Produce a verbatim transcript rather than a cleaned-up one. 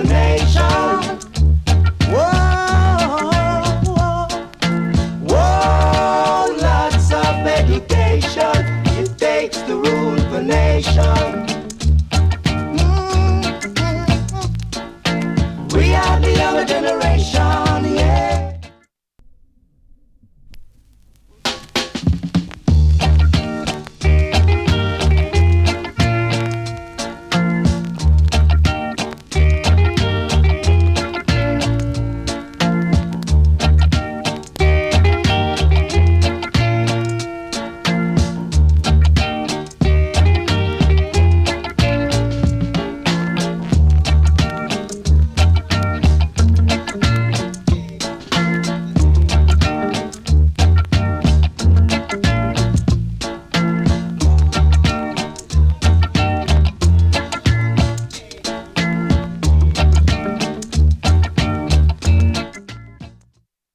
nation. Whoa, whoa, whoa, lots of education. It takes to rule the nation. Mm-hmm. We are the younger generation.